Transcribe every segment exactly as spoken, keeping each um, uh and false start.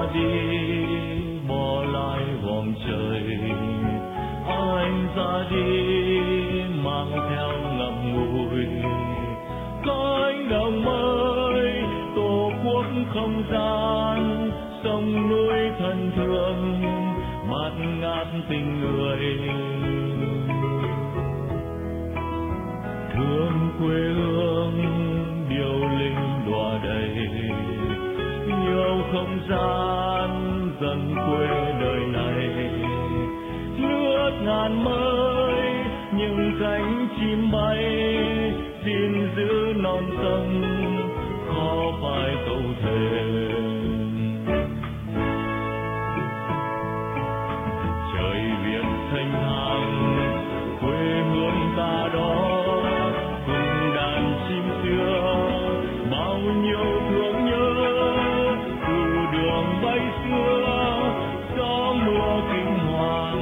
đi bỏ lại vòng trời, anh ra đi mang theo ngậm ngùi cánh đồng mới, tổ quốc không gian sông núi thân thương bạt ngát tình người, thương quê hương điệu linh đọa đầy, yêu không gian dần quê đời này, nước ngàn mới những cánh chim bay, xin giữ non sông khó phải câu thề. Trời Việt thanh thang quê hương ta đó, cùng đàn chim xưa bao nhiêu thương nhớ, từ đường bay xưa gió mưa kinh hoàng.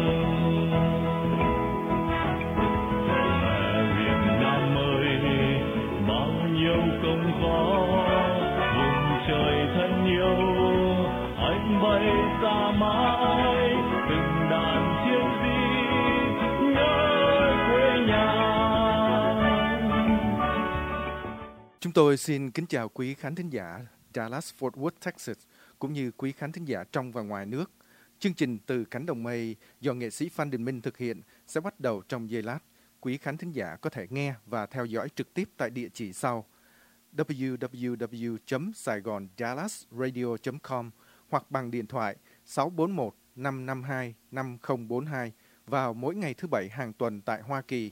Mẹ Việt Nam ơi bao nhiêu công khó, vùng trời thân yêu anh bay xa mãi, từng đàn chiến sĩ nhớ quê nhà. Chúng tôi xin kính chào quý khán thính giả Dallas Fort Worth, Texas, cũng như quý khán thính giả trong và ngoài nước. Chương trình Từ Cánh Đồng Mây do nghệ sĩ Phan Đình Minh thực hiện sẽ bắt đầu trong giây lát. Quý khán thính giả có thể nghe và theo dõi trực tiếp tại địa chỉ sau: w w w chấm saigon dallas radio chấm com hoặc bằng điện thoại sáu bốn một năm năm hai năm không bốn hai vào mỗi ngày thứ Bảy hàng tuần tại Hoa Kỳ.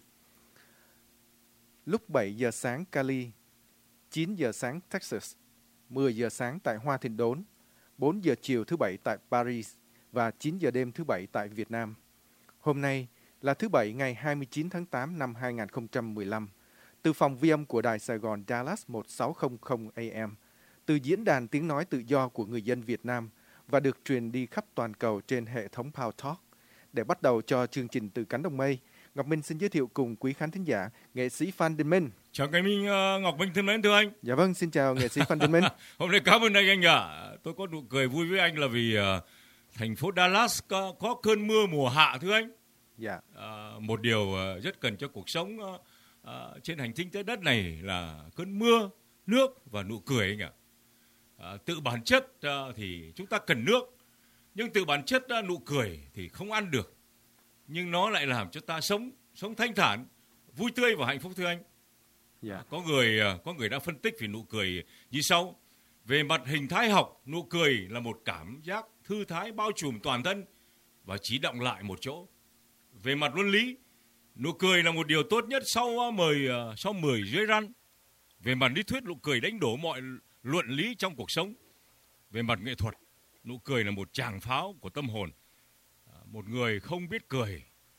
Lúc bảy giờ sáng Cali, chín giờ sáng Texas, mười giờ sáng tại Hoa Thịnh Đốn, bốn giờ chiều thứ Bảy tại Paris và chín giờ đêm thứ Bảy tại Việt Nam. Hôm nay là thứ Bảy ngày hai mươi chín tháng tám năm hai nghìn không trăm mười lăm, từ phòng vi âm của Đài Sài Gòn Dallas một sáu không không A M, từ diễn đàn tiếng nói tự do của người dân Việt Nam và được truyền đi khắp toàn cầu trên hệ thống Power Talk. Để bắt đầu cho chương trình Từ Cánh Đồng Mây, Ngọc Minh xin giới thiệu cùng quý khán thính giả nghệ sĩ Phan Đình Minh. Chào ngày Minh, uh, Ngọc Minh thân mến, thưa anh. Dạ vâng, xin chào nghệ sĩ Phan Đình Minh. Hôm nay cảm ơn anh anh ạ. À. Tôi có nụ cười vui với anh là vì uh, thành phố Dallas có, có cơn mưa mùa hạ, thưa anh. Dạ. Uh, một điều uh, rất cần cho cuộc sống uh, uh, trên hành tinh trái đất này là cơn mưa, nước và nụ cười anh ạ. Uh, tự bản chất uh, thì chúng ta cần nước, nhưng tự bản chất uh, nụ cười thì không ăn được. Nhưng nó lại làm cho ta sống, sống thanh thản, vui tươi và hạnh phúc, thưa anh. Yeah. Có người có người đã phân tích về nụ cười như sau: về mặt hình thái học, nụ cười là một cảm giác thư thái bao trùm toàn thân và chỉ đọng lại một chỗ. Về mặt luân lý, nụ cười là một điều tốt nhất sau mười sau mười dưới răn. Về mặt lý thuyết, nụ cười đánh đổ mọi luận lý trong cuộc sống. Về mặt nghệ thuật, nụ cười là một tràng pháo của tâm hồn. Một người không biết cười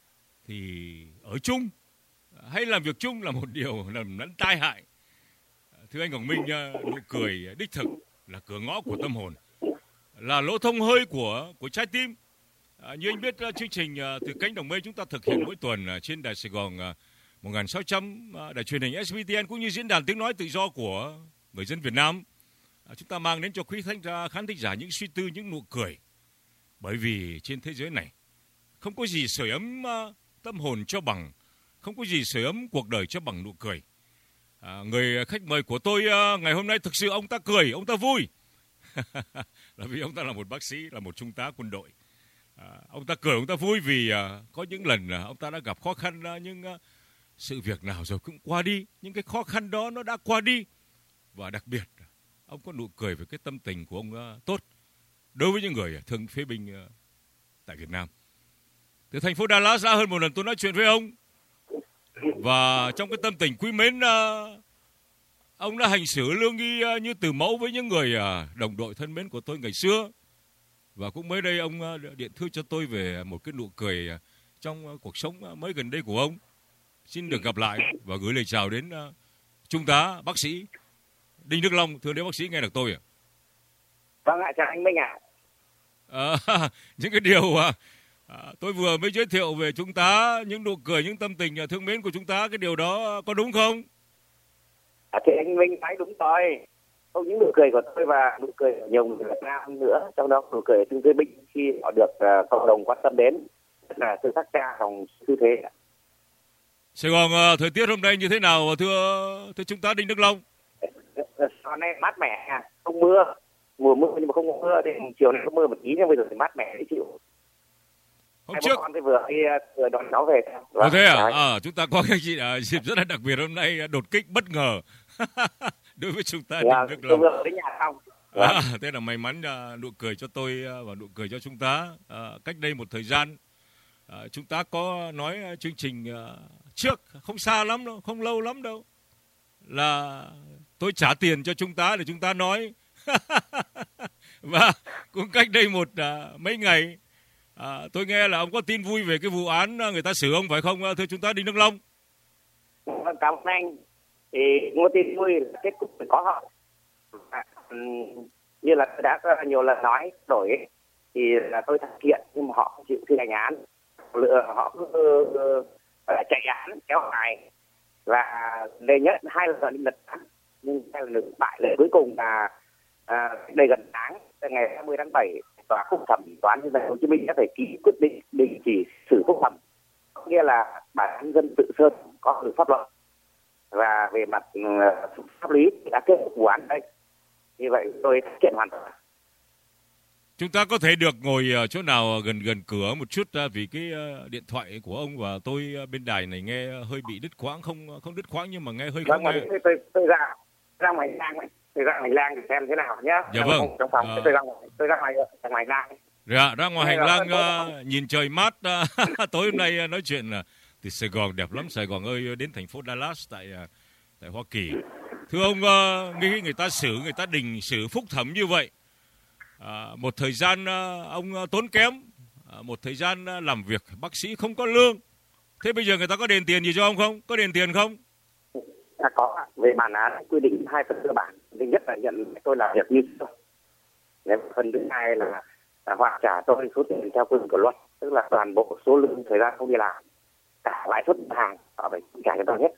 thì ở chung hay làm việc chung là một điều làm lẫn tai hại. Thưa anh Ngọc Minh, nụ cười đích thực là cửa ngõ của tâm hồn, là lỗ thông hơi của của trái tim. À, như anh biết, chương trình Từ Cánh Đồng Mây chúng ta thực hiện mỗi tuần trên đài Sài Gòn một nghìn sáu trăm, đài truyền hình S B T N cũng như diễn đàn tiếng nói tự do của người dân Việt Nam. À, chúng ta mang đến cho quý khán giả, khán thính giả những suy tư, những nụ cười. Bởi vì trên thế giới này không có gì sưởi ấm tâm hồn cho bằng, không có gì sưởi ấm cuộc đời cho bằng nụ cười. À, người khách mời của tôi uh, ngày hôm nay thực sự ông ta cười, ông ta vui. Là vì ông ta là một bác sĩ, là một trung tá quân đội. À, ông ta cười, ông ta vui vì uh, có những lần uh, ông ta đã gặp khó khăn, uh, nhưng uh, sự việc nào rồi cũng qua đi. Những cái khó khăn đó nó đã qua đi. Và đặc biệt, ông có nụ cười với cái tâm tình của ông uh, tốt đối với những người thương phế binh uh, tại Việt Nam. Từ thành phố Dallas đã hơn một lần tôi nói chuyện với ông. Và trong cái tâm tình quý mến, uh, ông đã hành xử lương nghi uh, như từ mẫu với những người uh, đồng đội thân mến của tôi ngày xưa. Và cũng mới đây ông uh, điện thư cho tôi về một cái nụ cười uh, trong uh, cuộc sống uh, mới gần đây của ông. Xin được gặp lại và gửi lời chào đến uh, Trung tá bác sĩ Đinh Đức Long. Thưa đến bác sĩ nghe được tôi ạ? Vâng ạ, chào anh Minh ạ. À, những cái điều uh, À, tôi vừa mới giới thiệu về chúng ta, những nụ cười, những tâm tình thương mến của chúng ta, cái điều đó có đúng không? À, thì anh Minh nói đúng rồi. không những nụ cười của tôi và nụ cười của nhiều người Việt Nam nữa, trong đó nụ cười thương thương binh khi họ được uh, cộng đồng quan tâm đến, rất là sự tác cha trong tư thế. Sài Gòn uh, thời tiết hôm nay như thế nào thưa thưa chúng ta Đinh Đức Long? Hôm nay mát mẻ, không mưa, mùa mưa nhưng mà không có mưa, thì chiều nay có mưa một tí nhưng bây giờ thì mát mẻ dễ chịu. Hôm Hai trước con thì vừa đi vừa đón cháu về. Ồ thế à? À, chúng ta có cái gì à, dịp rất là đặc biệt hôm nay, đột kích bất ngờ đối với chúng ta Đinh Đức Long. Vừa đến nhà xong. À, thế là may mắn à, nụ cười cho tôi à, và nụ cười cho chúng ta. À, cách đây một thời gian à, chúng ta có nói à, chương trình à, trước, không xa lắm đâu, không lâu lắm đâu, là tôi trả tiền cho chúng ta để chúng ta nói. Và cũng cách đây một à, mấy ngày à, tôi nghe là ông có tin vui về cái vụ án người ta xử ông phải không thưa chúng ta Đinh Đức Long? Vâng, cảm ơn anh. Thì có tin vui là kết cục phải có họ. À, như là tôi đã nhiều lần nói đổi ấy, thì là tôi thực hiện nhưng mà họ không chịu thi hành án, lựa họ cứ uh, chạy án kéo dài và đề nhất hai lần đi lật án, nhưng hai lần bại lần cuối cùng là à, đây gần tháng ngày hai mươi tháng bảy tòa phúc thẩm tòa án nhân dân Hồ Chí Minh đã phải ký quyết định đình chỉ xử phúc thẩm, nghĩa là bản án dân tự sơn có sự pháp luật và về mặt uh, pháp lý đã kết thúc vụ án đây. Như vậy tôi thực hiện hoàn toàn. Chúng ta có thể được ngồi ở chỗ nào gần gần cửa một chút vì cái điện thoại của ông và tôi bên đài này nghe hơi bị đứt quãng, không không đứt quãng nhưng mà nghe hơi khó nghe. Tôi, tôi, tôi ra ra ngoài hành lang, tôi ra hành lang để xem thế nào nhé. Dạ vâng. Trong phòng à... tôi ra ngoài tôi ra ngoài ngoài hành lang. Dạ, ra ngoài hành lang uh, nhìn trời mát. Uh, tối hôm nay uh, nói chuyện là uh, thì Sài Gòn đẹp lắm, Sài Gòn ơi, đến thành phố Dallas tại uh, tại Hoa Kỳ. Thưa ông, uh, nghĩ người ta xử, người ta đình xử phúc thẩm như vậy, à, một thời gian uh, ông uh, tốn kém, à, một thời gian uh, làm việc bác sĩ không có lương. Thế bây giờ người ta có đền tiền gì cho ông không? Có đền tiền không? À, có. Về bản án quy định hai phần cơ bản. Thứ nhất là nhận tôi làm việc như sau. Phần thứ hai là, là họ trả tôi số tiền theo quy định của luật, tức là toàn bộ số lương thời gian không đi làm, cả lãi suất hàng họ phải trả cho tôi hết.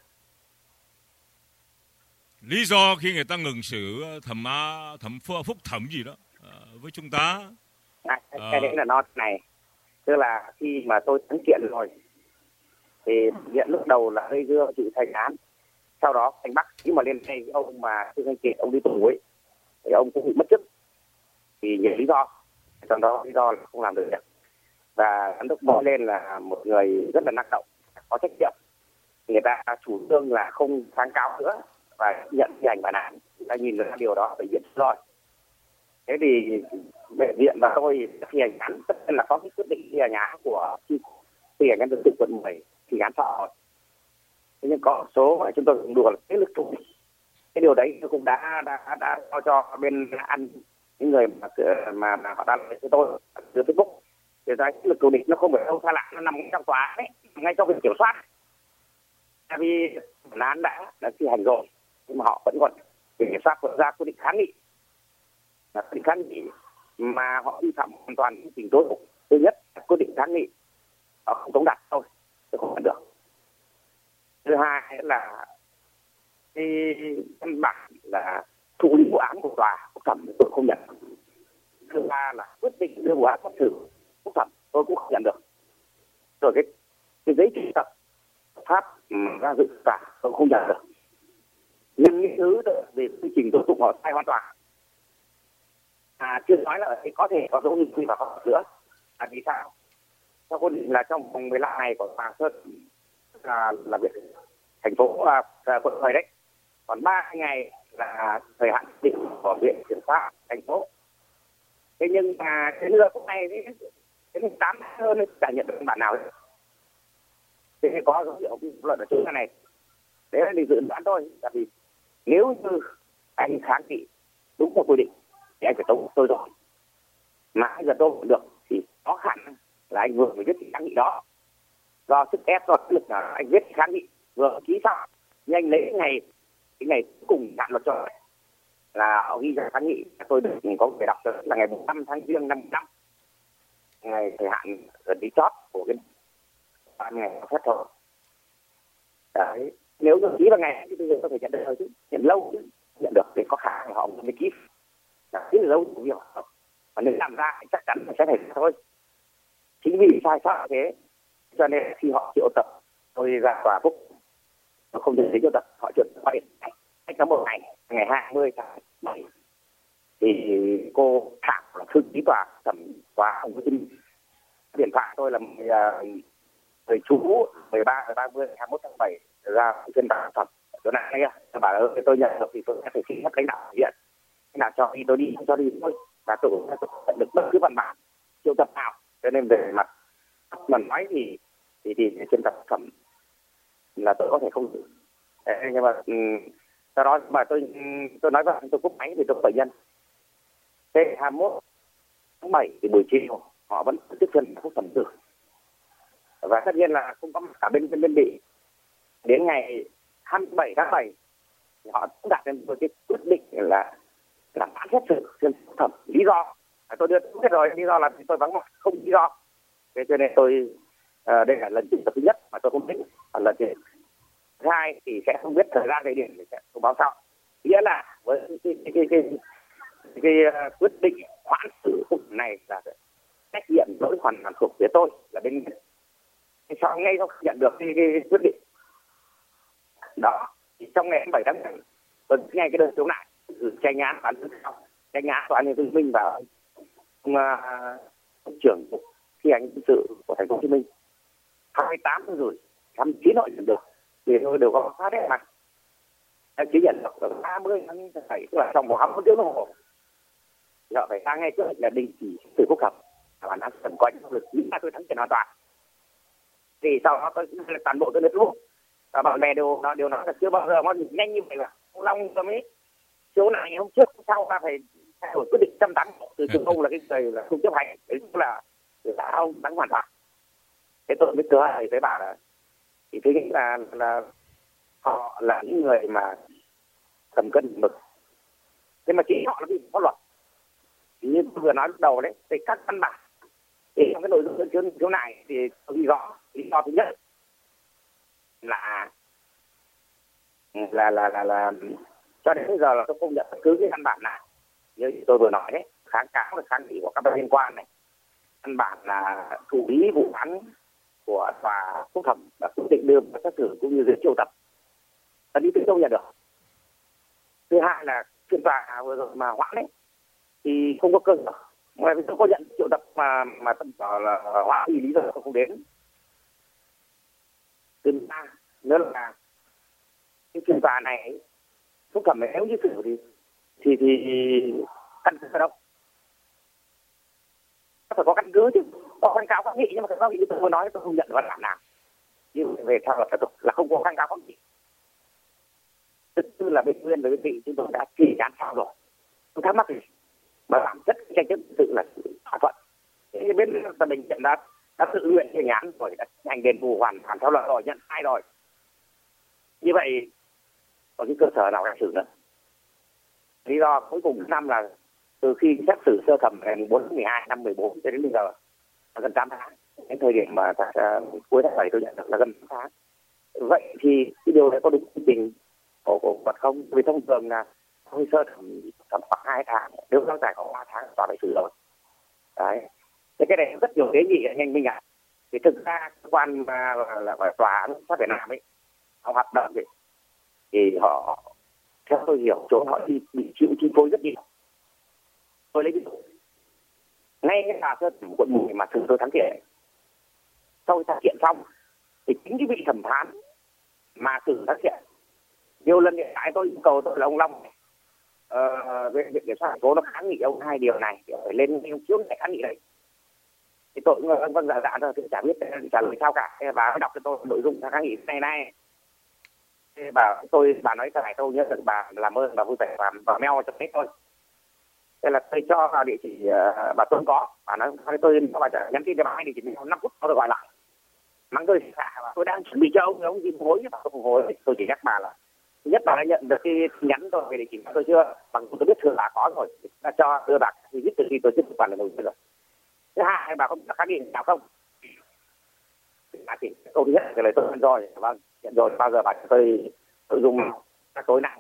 Lý do khi người ta ngừng xử thẩm thẩm phúc thẩm gì đó uh, với chúng ta? À, cái đấy là nó này, tức là khi mà tôi thắng kiện rồi thì hiện lúc đầu là gây dưa chịu thành án, sau đó anh bác sĩ mà lên đây ông mà Trương Anh Kiệt ông đi tù ấy thì ông cũng bị mất chức vì nhiều lý do, trong đó lý do là không làm được việc, và giám đốc Bo lên là một người rất là năng động, có trách nhiệm, người ta chủ trương là không kháng cáo nữa và nhận thi hành bản án. Ta nhìn ra điều đó bệnh viện rồi. Thế thì bệnh viện và tôi thi hành án, tất nhiên là có cái quyết định thi hành án của thi hành án dân sự quận mười thi án thọ. Thế nhưng có số mà chúng tôi cũng đùa là thế lực chủ. Cái điều đấy cũng đã đã đã cho cho bên ăn những người mà mà, mà họ đang với tôi từ Facebook. Thì ra cái lực thù địch nó không phải đâu xa lạ, nó nằm trong tòa án đấy, ngay trong việc kiểm soát. Tại vì bản án đã đã thi hành rồi, nhưng mà họ vẫn còn kiểm soát vẫn ra quyết định kháng nghị, là quyết định kháng nghị mà họ vi phạm hoàn toàn quy trình tố tụng. Thứ nhất là quyết định kháng nghị họ không tống đạt thôi, tôi không nhận được. Thứ hai là cái văn bản là thụ lý vụ án của tòa phúc thẩm tôi không nhận. Thứ ba là quyết định đưa vụ án xét xử phúc thẩm tôi cũng không nhận được. Rồi cái cái giấy triệu tập pháp ra dự tòa tôi không nhận được. Nhưng những thứ về quy trình tố tụng họ sai hoàn toàn. À, chưa nói là ở đây có thể có dấu hiệu vi phạm pháp luật nữa. À, vì sao? Theo quy định là trong vòng mười lăm ngày của tòa sơ là làm việc thành phố à, quận mười đấy, còn ba ngày là thời hạn định của viện kiểm sát thành phố. Thế nhưng mà cái nữa cũng này đến tám hơn chả nhận được bản nào đấy. Thế thì có dấu hiệu vi phạm luật ở chỗ này. Đấy là dự đoán thôi. Tại vì nếu như anh kháng nghị đúng một quy định thì anh phải tống tôi rồi. Mà anh giờ tôi được thì có khả năng là anh vừa mới viết cái kháng nghị đó. Do sức ép, do lực là anh viết kháng nghị vừa ký xong, nhưng anh lấy ngày cái ngày cùng hạn luật cho là họ ghi ra kháng nghị tôi được có thể đọc được là ngày năm tháng giêng năm năm, ngày thời hạn gần đi chót của cái ban ngày phép thôi. Đấy, nếu được ký vào ngày thì bây giờ có thể nhận được rồi chứ, nhận lâu chứ, nhận được thì có khả năng họ mới ký là cái dấu chủ việc, mà nếu làm ra thì chắc chắn là sẽ phải thôi. Chính vì sai sót thế cho nên khi họ triệu tập tôi ra tòa phúc không thể thấy triệu tập, họ triệu tập điện cách đó một ngày, ngày hai mươi tháng bảy thì cô Thảo là thư ký tòa thẩm tòa Hồ Chí Minh điện thoại tôi là người chú mười ba ba mươi hai mươi mốt tháng bảy ra trên tòa thẩm chỗ này kia, bảo ơi tôi nhận được thì tôi sẽ phải xin phép lãnh đạo viện, lãnh đạo cho đi tôi đi không cho đi thôi, và tôi cũng nhận được bất cứ văn bản triệu tập nào. Cho nên về mặt mà nói thì thì thì trên tòa thẩm là tôi có thể không giữ. Đấy, nhưng mà sau đó mà tôi tôi nói với tôi cúp máy thì tôi có bệnh nhân. Thế hai mươi mốt tháng bảy thì buổi chiều họ vẫn tiếp phiên phúc thẩm xử, và tất nhiên là không có cả bên bên bên bị. Đến ngày hai mươi bảy tháng bảy thì họ cũng đặt lên một cái quyết định là làm án xét xử phiên phúc thẩm. Lý do tôi đưa biết rồi, lý do là tôi vắng mặt không lý do. Thế cho nên tôi uh, đây là lần thứ nhất mà tôi không biết, và lần thứ hai thì sẽ không biết thời gian địa điểm thì sẽ thông báo sau. Nghĩa là với cái cái cái, cái, cái, cái uh, quyết định hoãn xử phúc này là trách nhiệm lỗi hoàn toàn thuộc về tôi là bên sau ngay sau khi nhận được cái, cái, cái quyết định đó thì trong ngày bảy tháng bảy tôi ngay cái đơn khiếu nại gửi tranh án tòa án nhân dân tranh án tòa án nhân dân Minh và ông uh, trưởng cục thi hành dân sự của thành phố Hồ Chí Minh hai mươi tám rồi thăm chín hội nhận được thì tôi đều có phát hết mặt chỉ nhận được ba mươi tháng bảy, tức là trong vòng hai mươi tiếng đồng hồ giờ phải sang ngay trước là đình chỉ xử phúc thẩm và án tầm coi trong lực những tôi thắng kiện hoàn toàn. Thì sau đó tôi toàn bộ tôi lên Facebook và bạn bè đều nó đều nói là chưa bao giờ nó nhanh như vậy mà ông Long cho mấy chỗ này hôm trước hôm sau ta phải thay đổi quyết định trăm tấn từ trường ông là cái người là không chấp hành, đấy là là ông thắng hoàn toàn. Thế tôi mới cười thì thấy bảo là thì tôi nghĩ là là họ là những người mà cầm cân mực, thế mà chỉ họ là vi phạm pháp luật. Như tôi vừa nói lúc đầu đấy, thì các văn bản thì trong cái nội dung đơn khiếu khiếu nại thì tôi ghi rõ lý do thứ nhất là là là là là cho đến bây giờ là tôi không nhận bất cứ cái văn bản nào như tôi vừa nói đấy, kháng cáo và kháng nghị của các bên liên quan này, văn bản là thụ lý vụ án của tòa phúc thẩm và quyết định đưa ra xét xử cũng như dưới triệu tập là đi tôi không nhận được. Thứ hai là phiên tòa vừa rồi mà hoãn đấy thì không có cơ sở, ngoài vì tôi có nhận triệu tập mà mà tôi bảo là hoãn thì lý do tôi không đến. Thứ ba nữa là cái phiên tòa này phúc thẩm nếu như xử thì thì thì căn cứ đâu phải có căn cứ chứ, có kháng cáo kháng nghị nhưng mà kháng cáo nghị tôi mới nói tôi không nhận văn bản nào, nhưng về theo luật tục là không có kháng cáo kháng nghị. Thứ tư là bên nguyên và bên bị chúng tôi đã kỳ án xong rồi, không thắc mắc gì mà bản chất tranh chấp tự là thỏa thuận. Thế bên tòa đình đã đã tự nguyện thi hành án rồi, đã hành đền bù hoàn hoàn theo luật rồi, nhận sai rồi. Như vậy có cái cơ sở nào để xử nữa? Lý do cuối cùng năm là từ khi xét xử sơ thẩm ngày bốn tháng mười hai năm mười bốn cho đến bây giờ là gần tám tháng, đến thời điểm mà uh, cuối tháng bảy tôi nhận được là gần tám tháng. Vậy thì cái điều này có đúng quy trình của của luật không? Vì thông thường là hơi sơ thẩm thẩm khoảng hai tháng, nếu kéo dài khoảng ba tháng tòa phải xử rồi. Đấy. Thế cái này rất nhiều tế nhị nhanh minh ạ. Thì thực ra cơ quan mà là phải tòa án pháp Việt Nam ấy, họ hoạt động ấy, thì họ theo tôi hiểu chỗ họ bị, bị chịu chi phối rất nhiều. Tôi lấy ví dụ ngay cái tòa sơ thẩm quận mười mà thường tôi thắng kiện, sau thắng kiện xong thì chính cái vị thẩm phán mà xử thắng kiện nhiều lần hiện tại tôi yêu cầu tôi là ông Long ờ, về việc kiểm soát thành phố nó kháng nghị ông hai điều này, phải lên ông trước để kháng nghị đấy. Thì tôi cũng vâng vâng dạ dạ thôi, tôi chả biết trả lời sao cả. Bà đọc cho tôi nội dung kháng nghị này này. Bà tôi bà nói cái này tôi nhớ được, bà làm ơn bà vui vẻ và bà mail cho hết tôi. Thế là tôi cho vào địa chỉ uh, bà Tuấn có, bà nói tôi cho bà trả nhắn tin cho bà hai địa chỉ năm phút tôi gọi lại. Mắng tôi xả, tôi đang chuẩn bị cho ông ông gì hối bà không hối. Tôi chỉ nhắc bà là thứ nhất bà đã nhận được cái tin nhắn tôi về địa chỉ tôi chưa, bằng tôi biết thường bà có rồi, đã cho đưa bà thì biết từ khi tôi tiếp tục quản là rồi. Thứ hai bà không kháng nghị nào không? Bà chỉ câu thứ nhất cái lời tôi nhận rồi, vâng nhận rồi, bao giờ bà cho tôi nội dung các tối nay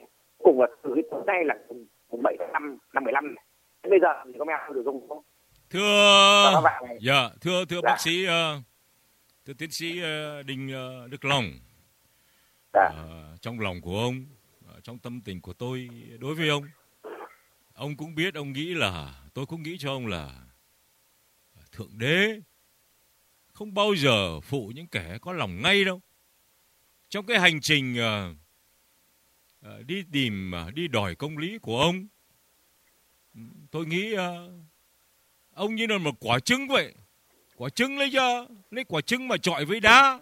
cùng là từ cái tối nay là mùng bảy tháng năm năm mười lăm. Bây giờ thì có mèo được dùng không? Thưa dạ, thưa thưa dạ. bác sĩ uh, thưa tiến sĩ uh, Đinh uh, Đức Long. Dạ. Uh, trong lòng của ông, uh, trong tâm tình của tôi đối với ông, ông cũng biết, ông nghĩ là tôi cũng nghĩ cho ông là Thượng Đế không bao giờ phụ những kẻ có lòng ngay đâu. Trong cái hành trình uh, uh, đi tìm, uh, đi đòi công lý của ông, tôi nghĩ uh, ông như là một quả trứng vậy. Quả trứng lấy cho, lấy quả trứng mà chọi với đá.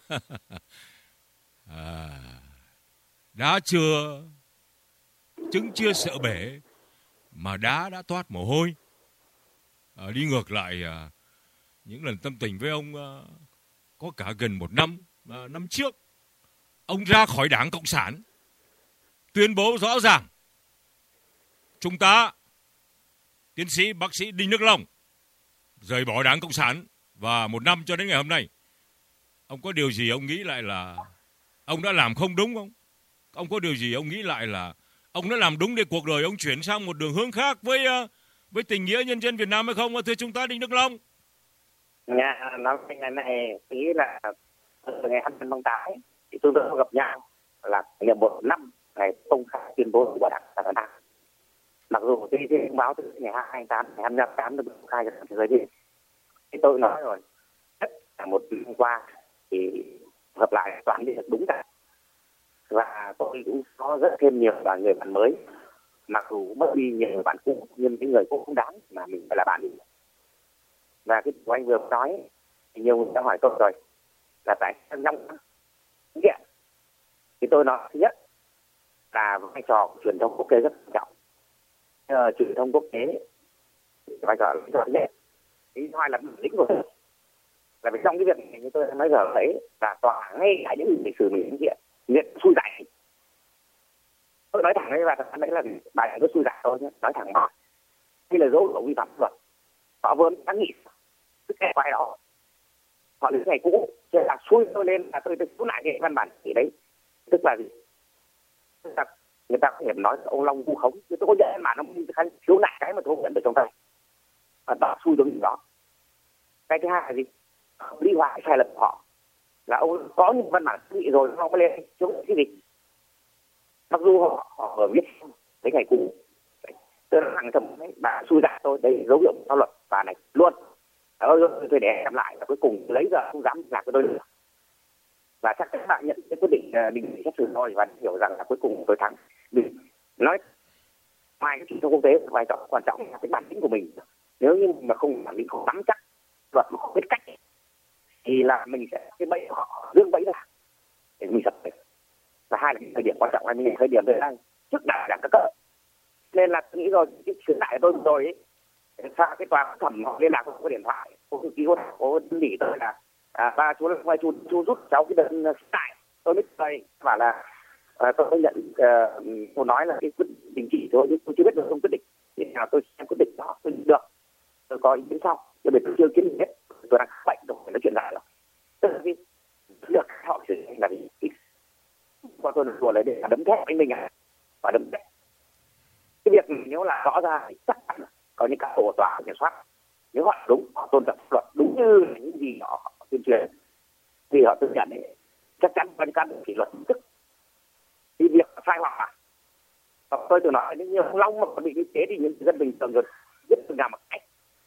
à, đá chưa, trứng chưa sợ bể, mà đá đã toát mồ hôi. À, đi ngược lại à, những lần tâm tình với ông à, có cả gần một năm, à, năm trước, ông ra khỏi Đảng Cộng sản, tuyên bố rõ ràng, Trung tá tiến sĩ bác sĩ Đinh Đức Long rời bỏ Đảng Cộng sản. Và một năm cho đến ngày hôm nay, ông có điều gì ông nghĩ lại là ông đã làm không đúng không? Ông có điều gì ông nghĩ lại là ông đã làm đúng để cuộc đời ông chuyển sang một đường hướng khác với với tình nghĩa nhân dân Việt Nam hay không, thưa Trung tá Đinh Đức Long? Nhà nói ngày này nghĩ là ngày hai mươi tháng tám thì chúng tôi gặp nhau là kỷ niệm một năm ngày công khai tuyên bố của Đảng Cộng sản Việt Nam. Mặc dù cái thông báo từ ngày hai mươi tám, ngày hai mươi tám được công khai cho thế giới đi, thì tôi nói rồi, tất cả một năm qua thì hợp lại toàn đi được đúng cả. Và tôi cũng có rất thêm nhiều và người bạn mới, mặc dù mất đi nhiều người bạn cũ, nhưng những người cũng không đáng mà mình phải là bạn. Và cái của anh vừa nói thì nhiều người đã hỏi tôi rồi, là tại sao trong hiện thì tôi nói thứ nhất là vai trò của truyền thông quốc tế rất quan trọng. Uh, truyền thông quốc tế vai trò rất nhất. Thứ hai là bản lĩnh của tôi, là vì trong cái việc này như tôi đã nói giờ thấy là tòa ngay cả những lịch sử mình hiện nhận xui dại. Tôi nói thẳng đấy, và thật đấy là bài rất xui dại thôi nhé, nói thẳng mà đây là dấu hiệu vi phạm pháp luật. Họ vốn đã nghĩ tức cái bài đó họ đến ngày cũ cho là xui tôi lên là tôi tôi cứu lại cái văn bản gì đấy, tức là gì, tức là người ta có thể nói ông Long vu khống, nhưng tôi có nhận mà nó thiếu lại cái mà tôi không nhận được trong tay, và đó xui đúng đó. Cái thứ hai là gì, lý hóa sai lầm của họ là ông có những văn bản nghị rồi họ mới lên chống cái gì, mặc dù họ họ ở viết cái ngày cũ. Tôi nói thẳng thầm đấy, bà xui dại tôi, đây dấu hiệu pháp luật và này luôn. Ờ, tôi để em lại và cuối cùng lấy giờ không dám làm với tôi nữa. Và chắc các bạn nhận cái quyết định uh, đình chỉ xét xử thôi và hiểu rằng là cuối cùng tôi thắng. Mình nói ngoài cái truyền thông quốc tế vai trò quan trọng là cái bản lĩnh của mình. Nếu như mà không bản lĩnh, không nắm chắc luật, mà không biết cách thì là mình sẽ cái bẫy họ dương bẫy ra để mình sập. Và hai là cái thời điểm quan trọng là mình thời điểm đây đang trước đảng đảng các cấp. Nên là tôi nghĩ rồi cái chuyến đại tôi rồi ấy, sao cái tòa phúc thẩm họ liên lạc với điện thoại, cô thư ký cô đỉ tôi là à, ba chú ngoài chú chú rút cháu cái đơn tại, tôi biết đây bảo là à, tôi nhận uh, cô nói là cái quyết định chỉ thôi, nhưng tôi chưa biết được không quyết định thì nào tôi xem quyết định đó tôi được, tôi có ý kiến sau, nhưng mà tôi chưa kiến hết, tôi đang bệnh rồi nói chuyện lại rồi, tức là cái được họ xử là gì, qua tôi đùa lấy để đấm thép anh mình à, và đấm thép cái việc nếu là rõ ra thì chắc chắn có những các tổ tòa kiểm soát, nếu họ đúng, họ tôn trọng pháp luật đúng như những gì họ, họ tuyên truyền thì họ tự nhận ấy, chắc chắn có những cán bộ kỷ luật tức thì việc sai hoặc là tôi từng nói nếu như ông Long mà còn bị như thế thì những dân bình thường rồi biết từng làm một cách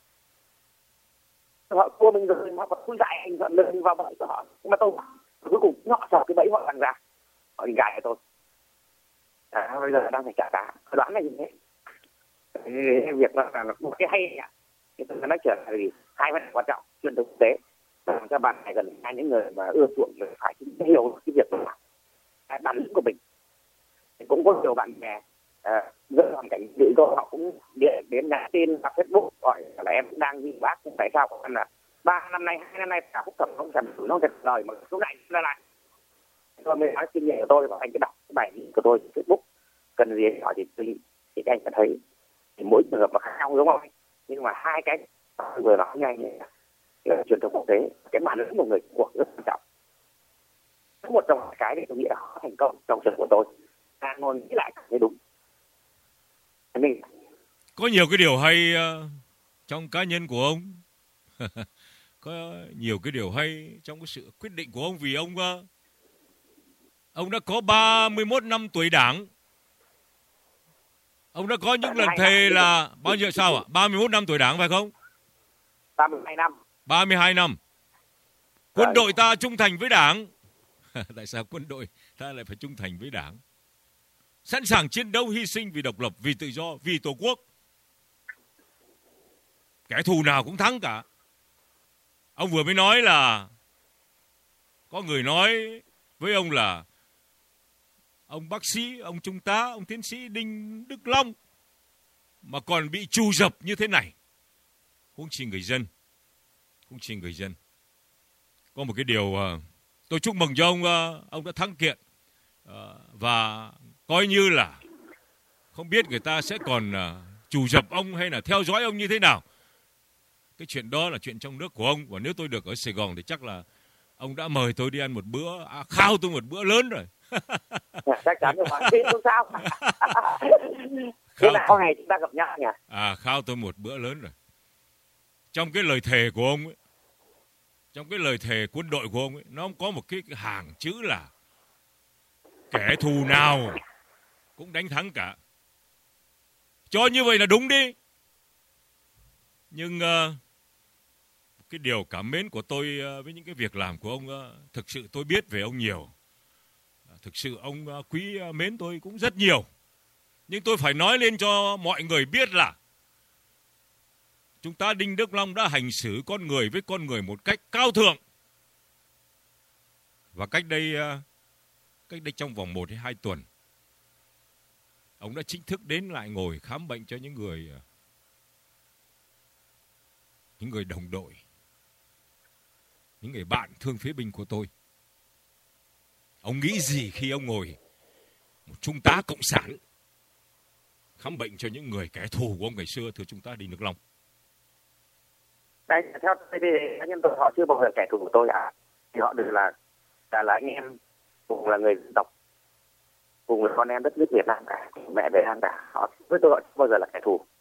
họ cua mình rồi họ còn cúi dại anh họ lên vào bẫy của họ, nhưng mà tôi cuối cùng họ sợ cái bẫy họ đang ra họ đi gài tôi. À, bây giờ đang phải trả giá, đoán là như thế. Cái việc là, là một cái hay ạ. Cái tôi nói trở lại gì hai vấn đề quan trọng truyền thông quốc tế làm cho bạn này gần hai những người mà ưa chuộng phải hiểu cái việc là cái bản lĩnh của mình. Cũng có nhiều bạn bè à, rất hoàn cảnh bị tôi họ cũng điện đến nhắn tin và Facebook gọi là em cũng đang bị bác, tại sao của em là ba năm nay hai năm nay cả phúc thẩm không trả nó thật lời mà lúc này ra lại tôi mới nói kinh nghiệm của tôi và anh cứ đọc cái bài viết của tôi trên Facebook, cần gì hỏi thì tôi thì anh sẽ thấy thì mỗi trường hợp mà khác nhau đúng không, nhưng mà hai cái vừa nói nhanh này là truyền thông quốc tế, cái bản lĩnh của người Trung Quốc rất quan trọng. Một trong cái để tôi nghĩ là khó thành công trong trường của tôi ta ngồi nghĩ lại thấy đúng. Mình có nhiều cái điều hay uh, trong cá nhân của ông. Có nhiều cái điều hay trong cái sự quyết định của ông, vì ông uh, ông đã có ba mươi mốt năm tuổi Đảng. Ông đã có những lần thề là bao nhiêu sao ạ? ba mươi mốt năm tuổi Đảng phải không? ba mươi hai năm. ba mươi hai năm. Quân Đấy. đội ta trung thành với Đảng. Tại sao quân đội ta lại phải trung thành với Đảng? Sẵn sàng chiến đấu hy sinh vì độc lập, vì tự do, vì Tổ quốc. Kẻ thù nào cũng thắng cả. Ông vừa mới nói là có người nói với ông là ông bác sĩ, ông trung tá, ông tiến sĩ Đinh Đức Long mà còn bị trù dập như thế này. Huống chi người dân. Huống chi người dân. Có một cái điều tôi chúc mừng cho ông, ông đã thắng kiện. Và coi như là không biết người ta sẽ còn trù dập ông hay là theo dõi ông như thế nào. Cái chuyện đó là chuyện trong nước của ông. Và nếu tôi được ở Sài Gòn thì chắc là ông đã mời tôi đi ăn một bữa, à, khao tôi một bữa lớn rồi. Chắc chắn rồi, không sao. Thế là có ngày chúng ta gặp nhau nhỉ? À, khao tôi một bữa lớn rồi. Trong cái lời thề của ông ấy, trong cái lời thề quân đội của ông ấy, nó có một cái hàng chữ là kẻ thù nào cũng đánh thắng cả. Cho như vậy là đúng đi. Nhưng uh, cái điều cảm mến của tôi uh, với những cái việc làm của ông, uh, thực sự tôi biết về ông nhiều. Uh, thực sự ông uh, quý uh, mến tôi cũng rất nhiều. Nhưng tôi phải nói lên cho mọi người biết là chúng ta Đinh Đức Long đã hành xử con người với con người một cách cao thượng. Và cách đây, uh, cách đây trong vòng một hay hai tuần, ông đã chính thức đến lại ngồi khám bệnh cho những người uh, những người đồng đội, những người bạn thương phế binh của tôi. Ông nghĩ gì khi ông ngồi một trung tá cộng sản khám bệnh cho những người kẻ thù của ông ngày xưa, thưa trung tá Đinh Đức Long? Đây, theo tôi thì cá nhân tôi họ chưa bao giờ kẻ thù của tôi cả. Thì họ đều là là, là anh em, cùng là người dân tộc, cùng là con em đất nước Việt Nam cả, mẹ Việt Nam cả. Họ với tôi họ chưa bao giờ là kẻ thù.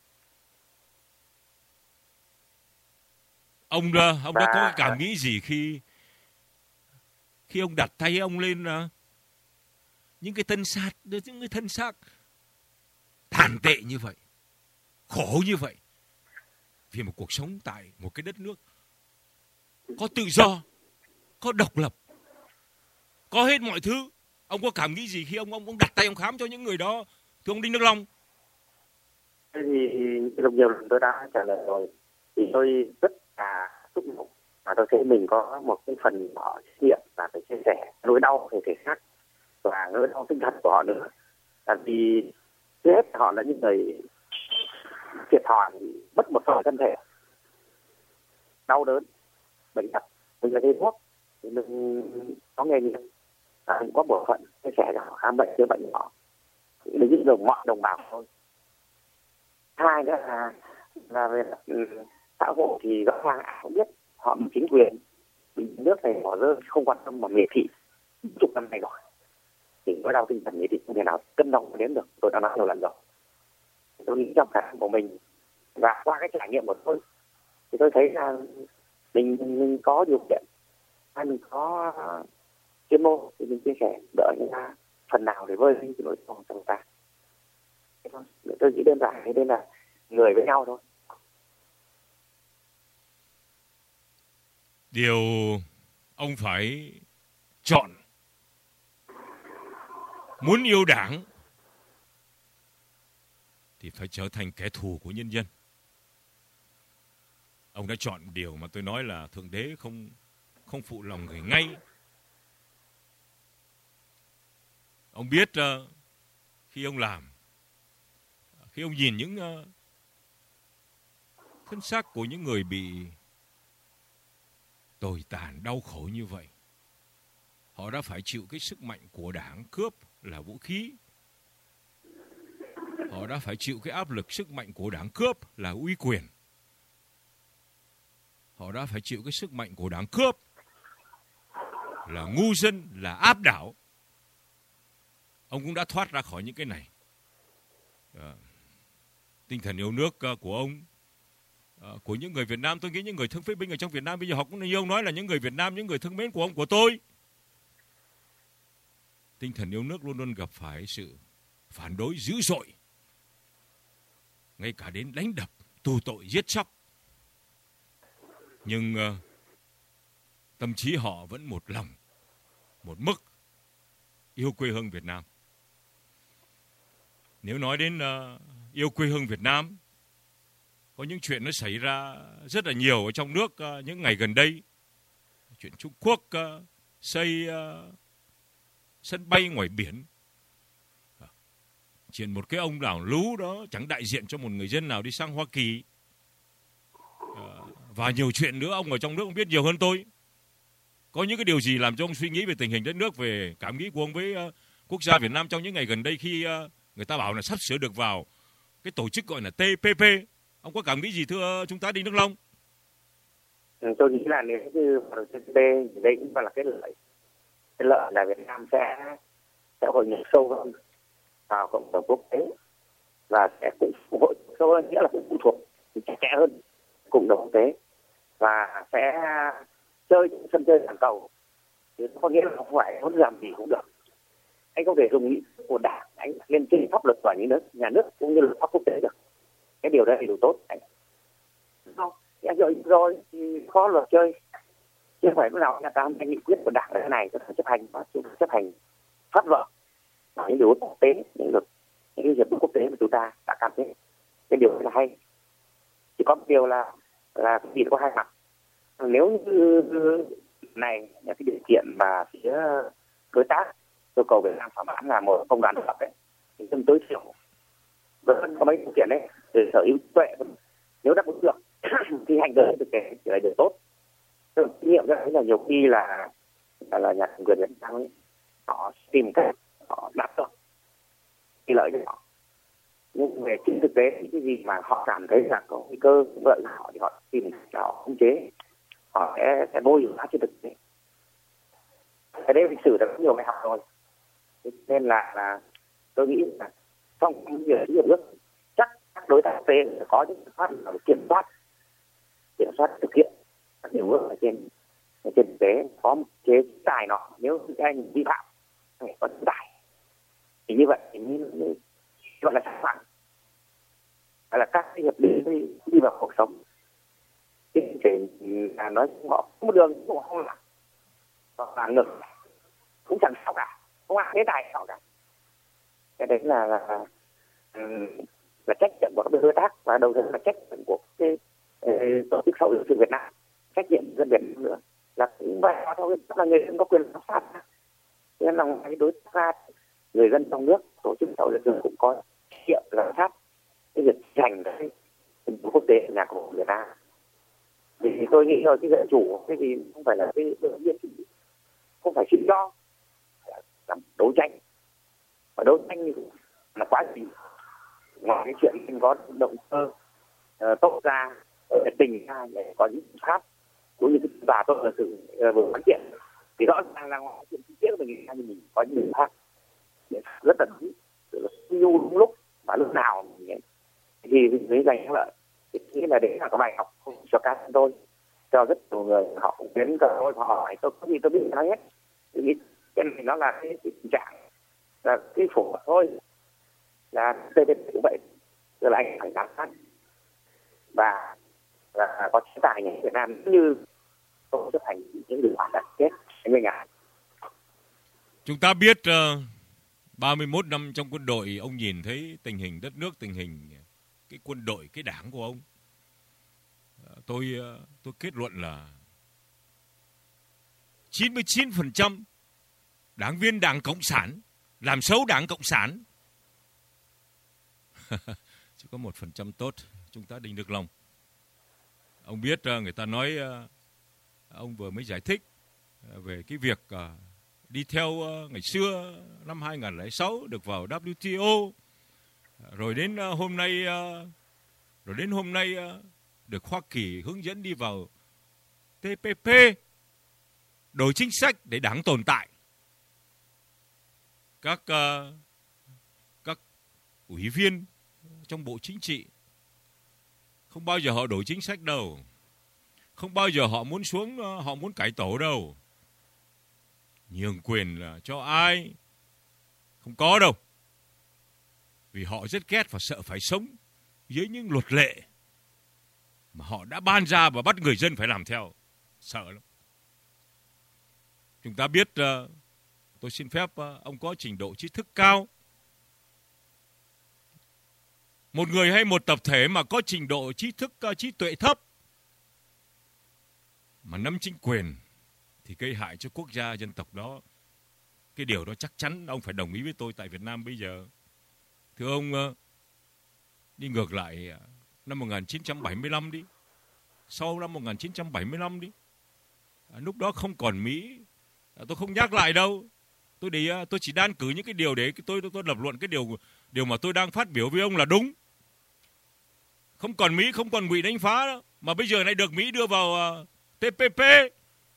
Ông ông đã có cái cảm nghĩ gì khi khi ông đặt tay ông lên uh, những cái thân xác, những cái thân xác tàn tệ như vậy, khổ như vậy, vì một cuộc sống tại một cái đất nước có tự do, có độc lập, có hết mọi thứ. Ông có cảm nghĩ gì khi ông ông ông đặt tay ông khám cho những người đó, thưa ông Đinh Đức Long? Thì rất nhiều lần tôi đã trả lời rồi. Thì tôi rất là xúc động, và tôi thấy mình có một cái phần họ trách nhiệm và phải chia sẻ nỗi đau về thể xác và nỗi đau tinh thần của họ nữa. Tại vì trước hết họ là những người thiệt thòi, mất một phần thân thể, đau đớn, bệnh tật. Mình là thầy thuốc, mình có nghề nghiệp, à, mình có bộ phận chia sẻ cho họ khám bệnh chữa bệnh của họ, để giúp được mọi đồng bào thôi. Hai nữa là là về xã hội thì rõ ràng ai cũng biết họ một chính quyền bình nước này bỏ rơi không quan tâm mà miệt thị chục năm nay rồi, thì nỗi đau tinh thần miệt thị không thể nào cân đong đến được. Tôi đã nói nhiều lần rồi. Tôi nghĩ trong khả năng của mình và qua cái trải nghiệm của tôi thì tôi thấy là mình mình có điều kiện hay mình có chuyên môn thì mình chia sẻ đỡ người ta phần nào để vơi đi cái nỗi đau của người ta. Tôi nghĩ đơn giản thế nên là người với nhau thôi. Điều ông phải chọn, muốn yêu Đảng thì phải trở thành kẻ thù của nhân dân. Ông đã chọn điều mà tôi nói là Thượng Đế không không phụ lòng người ngay. Ông biết uh, khi ông làm, khi ông nhìn những uh, thân xác của những người bị tồi tàn, đau khổ như vậy, họ đã phải chịu cái sức mạnh của Đảng cướp là vũ khí. Họ đã phải chịu cái áp lực sức mạnh của Đảng cướp là uy quyền. Họ đã phải chịu cái sức mạnh của Đảng cướp là ngu dân, là áp đảo. ông cũng đã thoát ra khỏi những cái này. À, tinh thần yêu nước uh, của ông, uh, của những người Việt Nam, tôi nghĩ những người thương phế binh ở trong Việt Nam bây giờ họ cũng như ông nói là những người Việt Nam, những người thương mến của ông, của tôi. Tinh thần yêu nước luôn luôn gặp phải sự phản đối dữ dội, ngay cả đến đánh đập, tù tội, giết chóc. Nhưng uh, tâm trí họ vẫn một lòng, một mức yêu quê hương Việt Nam. Nếu nói đến uh, yêu quê hương Việt Nam, có những chuyện nó xảy ra rất là nhiều ở trong nước uh, những ngày gần đây. Chuyện Trung Quốc uh, xây uh, sân bay ngoài biển. À, chuyện một cái ông đảo lú đó chẳng đại diện cho một người dân nào đi sang Hoa Kỳ. À, và nhiều chuyện nữa, ông ở trong nước ông biết nhiều hơn tôi. Có những cái điều gì làm cho ông suy nghĩ về tình hình đất nước, về cảm nghĩ của ông với uh, quốc gia Việt Nam trong những ngày gần đây khi uh, người ta bảo là sắp sửa được vào cái tổ chức gọi là T P P. Ông có cảm nghĩ gì thưa uh, chúng ta Đinh Đức Long? Ừ, tôi nghĩ là nếu như vào T P P thì đây cũng là cái lợi. Cái lợi là Việt Nam sẽ sẽ hội nhập sâu hơn vào cộng đồng quốc tế và sẽ cũng hội sâu hơn, nghĩa là cũng phụ thuộc chặt chẽ hơn cộng đồng quốc tế và sẽ chơi sân chơi toàn cầu. Thì có nghĩa là không phải muốn làm gì cũng được. Anh không thể dùng nghị của đảng anh lên trên pháp luật của những nước nhà nước cũng như luật pháp quốc tế được. Cái điều đó là điều tốt. Anh không, anh rồi rồi thì có luật chơi. Chứ không phải lúc nào nhà ta không nghị quyết của đảng là thế này, chúng ta chấp hành, chúng ta chấp hành pháp luật và những điều quốc tế, những luật, những hiệp ước quốc tế mà chúng ta đã cam kết. Cái điều này là hay. Chỉ có một điều là là cái gì có hai mặt. Nếu như này là cái điều kiện mà phía đối tác yêu cầu Việt Nam thỏa mãn là một công đoàn lập đấy, thì tương tối thiểu vẫn có mấy điều kiện đấy từ sở hữu trí tuệ, nếu đáp ứng được thì hành động thực tế thì là điều tốt. Kinh nghiệm rất là nhiều khi là là, là nhà cầm quyền Việt Nam ấy, họ tìm cách họ đáp được cái lợi cho họ, nhưng về trên thực tế cái gì mà họ cảm thấy rằng có nguy cơ lợi cho họ thì họ tìm cách họ khống chế, họ sẽ sẽ bôi nhọ trên thực tế. Cái đấy lịch sử đã có nhiều bài học rồi, nên là là tôi nghĩ là trong việc hiệp ước chắc các đối tác quốc tế có những pháp để kiểm soát kiểm soát thực hiện các điều ước ở trên ở trên thực tế, có một chế tài nọ nếu anh vi phạm phải có chế tài, thì như vậy thì như gọi là sai phạm, hay là các hiệp định đi, đi vào cuộc sống thì là nói họ không có đường cũng không làm, họ làm ngược cũng chẳng sao cả, không ai chế tài họ cả. Cái đấy là là, là trách nhiệm của các đối tác và đầu tiên là trách nhiệm của cái tổ chức xã hội dân sự Việt Nam, trách nhiệm dân Việt Nam nữa là cũng phải nói theo là người dân có quyền giám sát. Nên là cái đối tác người dân trong nước, tổ chức xã hội dân sự cũng có trách nhiệm giám sát cái việc giành cái tình quốc tế nhà của Việt Nam. Thì tôi nghĩ rồi cái dân chủ cái gì không phải là cái tự nhiên, không phải tự do, là đấu tranh, và đấu tranh là quá gì ngoài cái chuyện có động cơ uh, tốt ra ở tình ra để có những pháp cũng như cái và tôi là sự uh, vừa phát triển thì rõ ràng là ngoài chuyện chi tiết của mình thì mình có những pháp rất là đúng, nhu đúng lúc và lúc nào thì mới giành lợi. Thì nghĩ là đấy là cái bài học không cho cá nhân tôi, cho rất nhiều người họ cũng đến cơ tôi họ hỏi tôi có gì tôi biết nói hết. Tôi nghĩ cái này nó là cái tình trạng là cái phổ thôi, là T P P cũng vậy, tức là anh phải giám sát và là có chế tài này Việt Nam như không chấp hành những điều khoản đặt kết anh Minh ạ. Chúng ta biết uh, ba mươi mốt năm trong quân đội, ông nhìn thấy tình hình đất nước, tình hình cái quân đội, cái đảng của ông. Uh, tôi uh, tôi kết luận là chín mươi chín phần trăm đảng viên Đảng Cộng sản làm xấu Đảng Cộng sản. Chỉ có một phần trăm tốt. Chúng ta Đinh Đức Long, ông biết uh, người ta nói uh, ông vừa mới giải thích uh, về cái việc uh, đi theo uh, ngày xưa năm hai không không sáu được vào W T O, uh, rồi đến uh, hôm nay uh, rồi đến hôm nay uh, được Hoa Kỳ hướng dẫn đi vào T P P, đổi chính sách để đảng tồn tại. Các uh, ủy viên trong Bộ Chính trị. Không bao giờ họ đổi chính sách đâu. Không bao giờ họ muốn xuống, họ muốn cải tổ đâu. Nhường quyền là cho ai? Không có đâu. Vì họ rất ghét và sợ phải sống dưới những luật lệ mà họ đã ban ra và bắt người dân phải làm theo. Sợ lắm. Chúng ta biết, tôi xin phép, ông có trình độ trí thức cao. Một người hay một tập thể mà có trình độ trí thức, trí tuệ thấp mà nắm chính quyền thì gây hại cho quốc gia dân tộc đó. Cái điều đó chắc chắn ông phải đồng ý với tôi tại Việt Nam bây giờ. Thưa ông, đi ngược lại năm một nghìn chín trăm bảy mươi lăm đi. Sau năm một nghìn chín trăm bảy mươi lăm đi. Lúc đó không còn Mỹ. Tôi không nhắc lại đâu. Tôi đi, tôi chỉ đan cử những cái điều để tôi tôi lập luận cái điều điều mà tôi đang phát biểu với ông là đúng. Không còn Mỹ, không còn Ngụy đánh phá đó. Mà bây giờ này được Mỹ đưa vào uh, tê pê pê.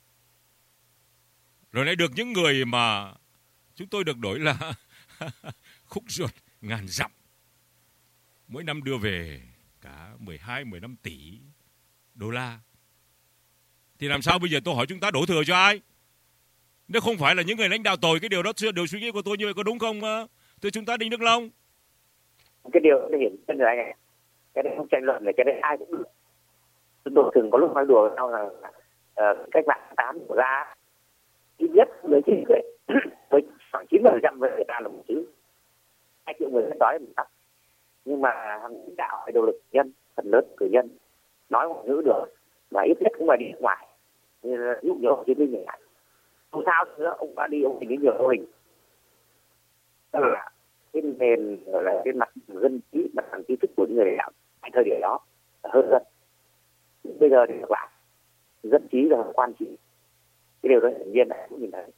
Rồi lại được những người mà chúng tôi được đổi là khúc ruột ngàn dặm. Mỗi năm đưa về cả mười hai mười lăm tỷ đô la. Thì làm sao bây giờ tôi hỏi chúng ta đổ thừa cho ai? Nếu không phải là những người lãnh đạo tồi, cái điều đó chưa điều suy nghĩ của tôi như vậy có đúng không? Thưa chúng ta Đinh Đức Long. Cái điều nó hiển nhiên rồi anh ạ. Cái đấy không tranh luận, là cái đấy ai cũng được. Chúng tôi thường có lúc nói đùa với nhau là uh, cách mạng tám của ra ít nhất với chín người, với khoảng chín mươi phần trăm với người ta là một chữ. Hai triệu người sẽ đói một tắc. Nhưng mà lãnh đạo hay đầu lực nhân, phần lớn cử nhân nói ngoại ngữ được, và ít nhất cũng phải đi nước ngoài. Như ví dụ như Hồ Chí Minh chẳng hạn. Không sao nữa, ông đã đi, ông thì cái nhiều mô hình. Tức là cái nền, là cái mặt dân trí, mặt bằng trí thức của những người lãnh đạo tại thời điểm đó là hơn dân. Bây giờ thì ngược lại, dân trí là quan trí. Cái điều đó hiển nhiên là cũng nhìn thấy.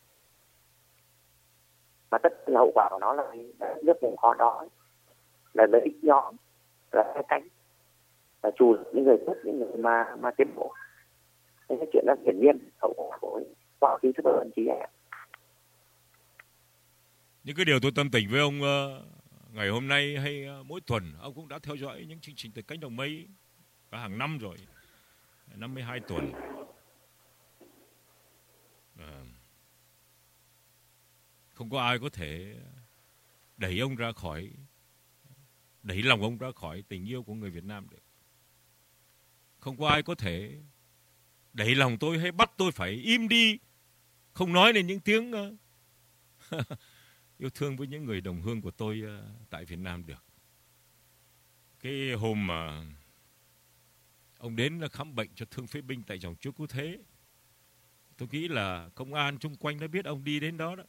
Mà tất là hậu quả của nó là nước vùng khó đói, là lợi ích nhóm, là hai cánh, là trù những người tốt, những người mà mà tiến bộ. Thế cái chuyện đó hiển nhiên hậu quả của vào trí thức và dân trí này. Những cái điều tôi tâm tình với ông uh, ngày hôm nay hay uh, mỗi tuần ông cũng đã theo dõi những chương trình từ Cánh Đồng Mây cả hàng năm rồi, năm mươi hai tuần. Uh, không có ai có thể đẩy ông ra khỏi, đẩy lòng ông ra khỏi tình yêu của người Việt Nam được. Không có ai có thể đẩy lòng tôi hay bắt tôi phải im đi, không nói lên những tiếng uh, yêu thương với những người đồng hương của tôi uh, tại Việt Nam được. Cái hôm mà ông đến khám bệnh cho thương phế binh tại dòng Chúa Cứu Thế, tôi nghĩ là công an chung quanh đã biết ông đi đến đó đó.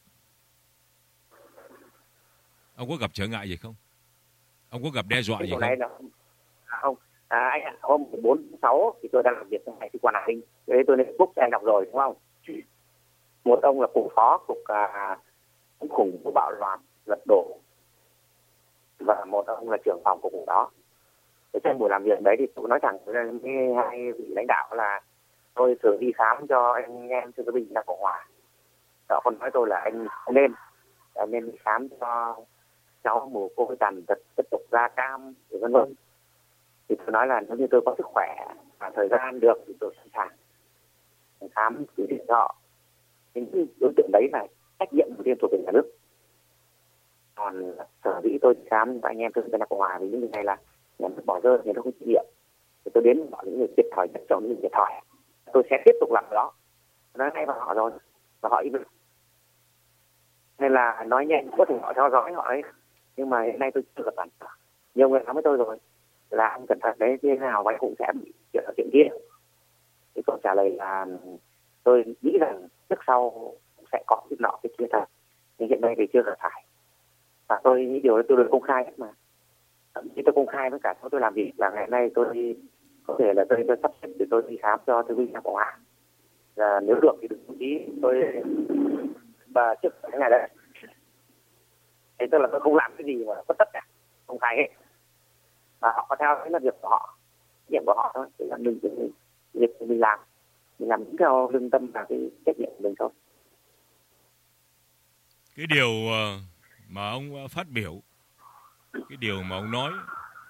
Ông có gặp trở ngại gì không? Ông có gặp đe dọa gì không? Này đó, à, không, à, anh ạ, hôm bốn tháng sáu thì tôi đang làm việc trong Đại sứ quán An Ninh. Thế tôi lên Facebook anh đọc rồi đúng không? Một ông là cục phó cục à, khủng bố bạo loạn lật đổ, và một ông là trưởng phòng của cục đó. Thế trong buổi làm việc đấy thì tôi nói thẳng với hai vị lãnh đạo là tôi thường đi khám cho anh em thương binh Nam Cộng Hòa. Họ còn nói tôi là anh không nên, anh nên đi khám cho cháu mồ côi tàn tật, tiếp tục da cam, vân vân. Thì tôi nói là nếu như tôi có sức khỏe và thời gian được thì tôi sẵn sàng khám từ thiện cho họ. Những đối tượng đấy là trách nhiệm của riêng thuộc về nhà nước. Còn sở dĩ tôi khám và anh em thương binh Nam Cộng Hòa vì những người này là nhà nước bỏ rơi, nhà nước không chịu nhiệm. Thì tôi đến bảo những người thiệt thòi, nhất trong những người thiệt thòi, tôi sẽ tiếp tục làm đó. Nói ngay vào họ rồi, và họ im lặng. Nên là nói nhanh, có thể họ theo dõi họ ấy, nhưng mà hiện nay tôi chưa cẩn thận. Nhiều người nói với tôi rồi là anh cẩn thận đấy, thế nào vậy cũng sẽ bị chuyện ở chuyện kia. Thì câu trả lời là tôi nghĩ rằng trước sau sẽ có cái nọ cái kia thật, nhưng hiện nay thì chưa gặp phải. Và tôi những điều đó tôi được công khai hết mà. Thậm chí tôi công khai với cả tôi làm việc là ngày nay tôi có thể là tôi, tôi sắp xếp để tôi đi khám cho thương binh Nam Cộng Hòa. Và nếu được thì đừng chí tôi và trước cái ngày đấy. Thế tức là tôi không làm cái gì mà có tất cả công khai hết. Và họ có theo cái là việc của họ, trách nhiệm của họ thôi. Thì là mình việc mình làm, mình làm đúng theo lương tâm và cái trách nhiệm của mình thôi. Cái điều mà ông phát biểu cái điều mà ông nói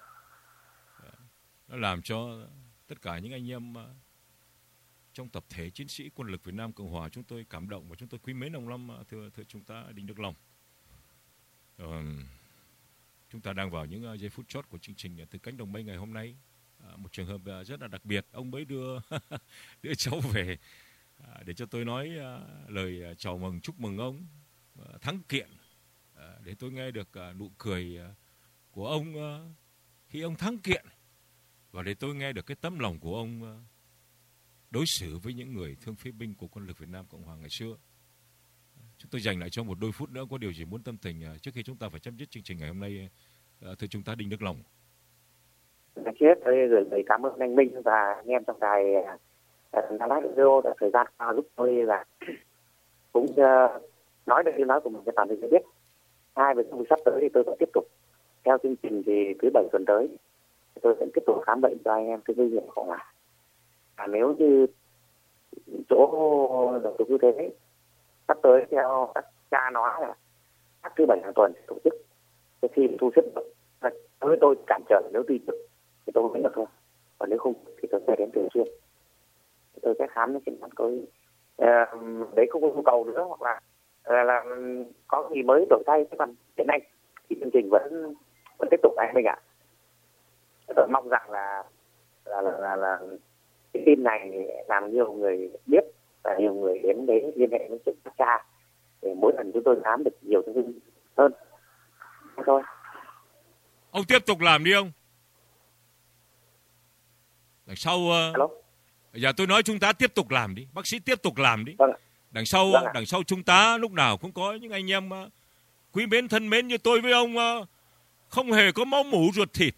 nó làm cho tất cả những anh em trong tập thể chiến sĩ Quân lực Việt Nam Cộng Hòa chúng tôi cảm động và chúng tôi quý mến ông lắm, thưa thưa chúng ta Đinh Đức Long. Ờ, chúng ta đang vào những giây phút chót của chương trình Từ Cánh Đồng Mây ngày hôm nay. À, một trường hợp rất là đặc biệt, ông mới đưa đưa cháu về à, để cho tôi nói à, lời chào mừng chúc mừng ông à, thắng kiện, à, để tôi nghe được à, nụ cười à, của ông à, khi ông thắng kiện, và để tôi nghe được cái tấm lòng của ông à, đối xử với những người thương phế binh của Quân lực Việt Nam Cộng Hòa ngày xưa. Chúng tôi dành lại cho một đôi phút nữa có điều gì muốn tâm tình à, trước khi chúng ta phải chấm dứt chương trình ngày hôm nay, à, thưa chúng ta Đinh Đức Long. Trước tôi gửi lời cảm ơn anh Minh và anh em trong đài Đà Lạt Radio đã thời gian qua giúp tôi là cũng uh, nói được tiếng nói của mình cho toàn thế giới biết. Hai về trong sắp tới thì tôi sẽ tiếp tục theo chương trình, thì thứ bảy tuần tới tôi sẽ tiếp tục khám bệnh cho anh em thương binh Việt Cộng Hòa. À, nếu như chỗ đầu tư thế sắp tới theo các cha nói là các thứ bảy hàng tuần tổ chức, khi thu xếp với tôi cản trở nếu đi được thì tôi mới được thôi, còn nếu không thì tôi sẽ đến thường xuyên, tôi sẽ khám những chuyện tôi uh, đấy không có nhu cầu nữa, hoặc là là, là có gì mới đổi thay. Thế còn hiện nay thì chương trình vẫn vẫn tiếp tục anh Minh ạ. Tôi mong rằng là là là, là, là cái tin này làm nhiều người biết và nhiều người đến đấy liên hệ với trực các cha, để mỗi lần chúng tôi khám được nhiều thông tin hơn. Thế thôi. Ông tiếp tục làm đi ông. Đằng sau uh, giờ tôi nói chúng ta tiếp tục làm đi, bác sĩ tiếp tục làm đi. Vâng. Đằng sau Vâng. đằng sau chúng ta lúc nào cũng có những anh em uh, quý mến thân mến như tôi với ông, uh, không hề có máu mủ ruột thịt.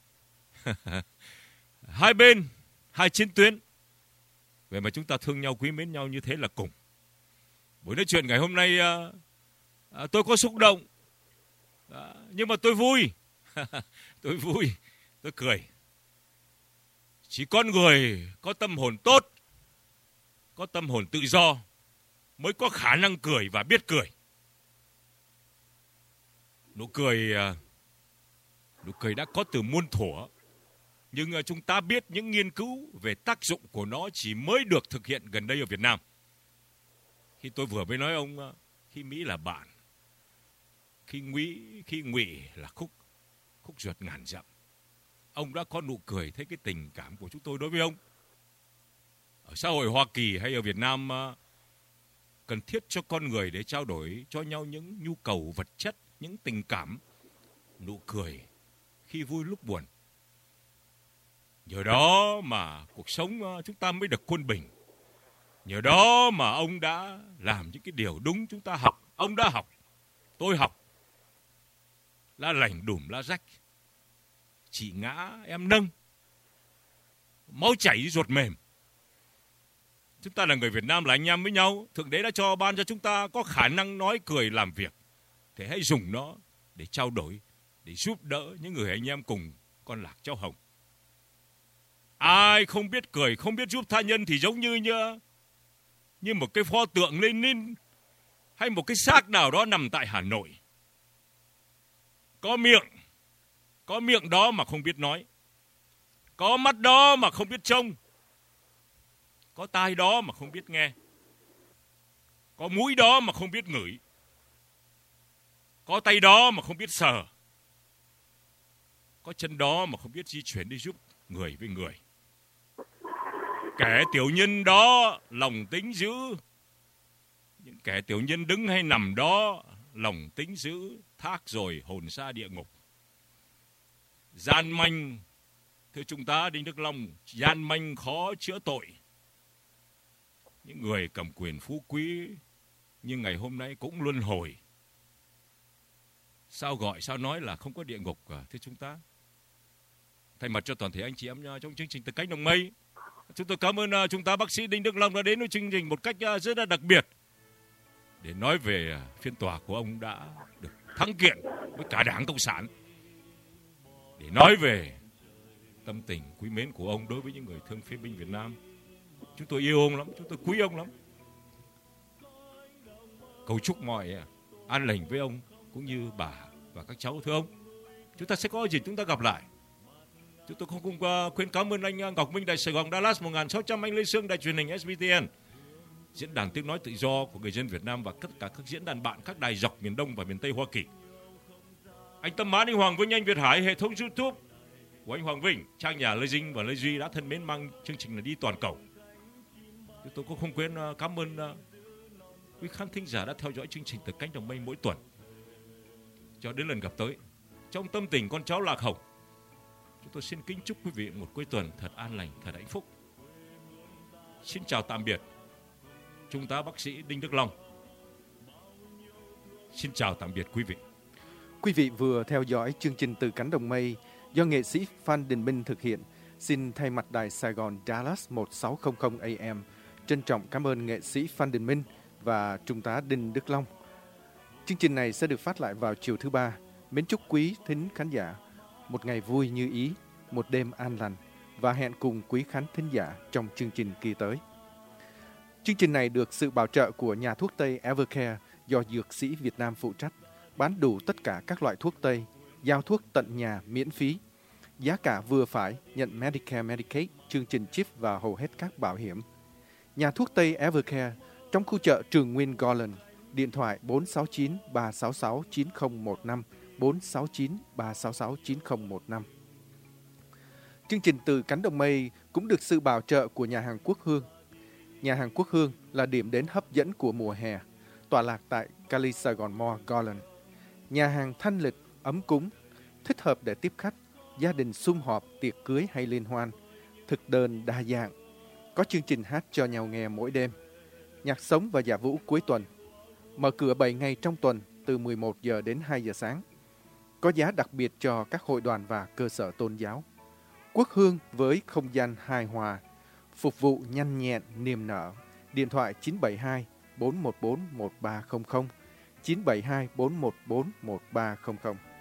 Hai bên, hai chiến tuyến, vậy mà chúng ta thương nhau quý mến nhau như thế là cùng. Buổi nói chuyện ngày hôm nay uh, uh, tôi có xúc động, uh, nhưng mà tôi vui. Tôi vui, tôi cười. Chỉ con người có tâm hồn tốt, có tâm hồn tự do mới có khả năng cười và biết cười. Nụ cười, nụ cười đã có từ muôn thuở, nhưng chúng ta biết những nghiên cứu về tác dụng của nó chỉ mới được thực hiện gần đây ở Việt Nam. Khi tôi vừa mới nói ông, khi Mỹ là bạn, khi Ngụy khi Ngụy là khúc khúc ruột ngàn dặm, ông đã có nụ cười thấy cái tình cảm của chúng tôi đối với ông. Ở xã hội Hoa Kỳ hay ở Việt Nam, cần thiết cho con người để trao đổi cho nhau những nhu cầu vật chất, những tình cảm, nụ cười khi vui lúc buồn. Nhờ đó mà cuộc sống chúng ta mới được quân bình. Nhờ đó mà ông đã làm những cái điều đúng chúng ta học. Ông đã học, tôi học. Lá lành đùm lá rách, chị ngã em nâng, máu chảy ruột mềm. Chúng ta là người Việt Nam, là anh em với nhau. Thượng Đế đã cho ban cho chúng ta có khả năng nói cười làm việc, thì hãy dùng nó để trao đổi, để giúp đỡ những người anh em cùng con lạc cháu hồng. Ai không biết cười, không biết giúp tha nhân thì giống như như, như một cái pho tượng Lenin hay một cái xác nào đó nằm tại Hà Nội. Có miệng, có miệng đó mà không biết nói, có mắt đó mà không biết trông, có tai đó mà không biết nghe, có mũi đó mà không biết ngửi, có tay đó mà không biết sờ, có chân đó mà không biết di chuyển đi giúp người với người. Kẻ tiểu nhân đó lòng tính dữ, những kẻ tiểu nhân đứng hay nằm đó lòng tính dữ, thác rồi hồn xa địa ngục. Gian manh, thưa chúng ta Đinh Đức Long, gian manh khó chữa tội. Những người cầm quyền phú quý nhưng ngày hôm nay cũng luân hồi. Sao gọi, sao nói là không có địa ngục à, thưa chúng ta? Thay mặt cho toàn thể anh chị em trong chương trình Từ Cánh Đồng Mây, chúng tôi cảm ơn chúng ta bác sĩ Đinh Đức Long đã đến với chương trình một cách rất là đặc biệt để nói về phiên tòa của ông đã được thắng kiện với cả Đảng Cộng sản, để nói về tâm tình quý mến của ông đối với những người thương phế binh Việt Nam. Chúng tôi yêu ông lắm, chúng tôi quý ông lắm. Cầu chúc mọi an lành với ông cũng như bà và các cháu, thưa ông. Chúng ta sẽ có dịp chúng ta gặp lại. Chúng tôi không cùng khuyến cảm ơn anh Ngọc Minh, Đài Sài Gòn Dallas một nghìn sáu trăm, anh Lê Sương, Đài truyền hình ét bê tê en, diễn đàn tiếng nói tự do của người dân Việt Nam và tất cả các diễn đàn bạn các đài dọc miền Đông và miền Tây Hoa Kỳ. Anh Tâm Mãn, anh Hoàng Vinh, anh Việt Hải, hệ thống YouTube của anh Hoàng Vinh, trang nhà Lê Dinh và Lê Duy đã thân mến mang chương trình này đi toàn cầu. Chúng tôi cũng không quên cảm ơn quý khán thính giả đã theo dõi chương trình từ Cánh Đồng Mây mỗi tuần. Cho đến lần gặp tới, trong tâm tình con cháu Lạc Hồng, chúng tôi xin kính chúc quý vị một cuối tuần thật an lành, thật hạnh phúc. Xin chào tạm biệt, Trung tá bác sĩ Đinh Đức Long. Xin chào tạm biệt quý vị. Quý vị vừa theo dõi chương trình Từ Cánh Đồng Mây do nghệ sĩ Phan Đình Minh thực hiện. Xin thay mặt Đài Sài Gòn Dallas một nghìn sáu trăm a em trân trọng cảm ơn nghệ sĩ Phan Đình Minh và Trung tá Đinh Đức Long. Chương trình này sẽ được phát lại vào chiều thứ ba. Mến chúc quý thính khán giả một ngày vui như ý, một đêm an lành và hẹn cùng quý khán thính giả trong chương trình kỳ tới. Chương trình này được sự bảo trợ của nhà thuốc Tây Evercare do Dược sĩ Việt Nam phụ trách, bán đủ tất cả các loại thuốc Tây, giao thuốc tận nhà miễn phí. Giá cả vừa phải, nhận Medicare, Medicaid, chương trình chip và hầu hết các bảo hiểm. Nhà thuốc Tây Evercare trong khu chợ Trường Nguyên Garland, điện thoại bốn sáu chín ba sáu sáu chín không một năm, bốn sáu chín ba sáu sáu chín không một năm. Chương trình Từ Cánh Đồng Mây cũng được sự bảo trợ của nhà hàng Quốc Hương. Nhà hàng Quốc Hương là điểm đến hấp dẫn của mùa hè, tọa lạc tại Cali Saigon Mall Garland. Nhà hàng thanh lịch, ấm cúng, thích hợp để tiếp khách, gia đình sum họp, tiệc cưới hay liên hoan, thực đơn đa dạng, có chương trình hát cho nhau nghe mỗi đêm, nhạc sống và dạ vũ cuối tuần, mở cửa bảy ngày trong tuần từ mười một giờ đến hai giờ sáng, có giá đặc biệt cho các hội đoàn và cơ sở tôn giáo. Quốc Hương với không gian hài hòa, phục vụ nhanh nhẹn, niềm nở. Điện thoại chín bảy hai bốn một bốn một ba không không, chín bảy hai bốn một bốn một ba không không.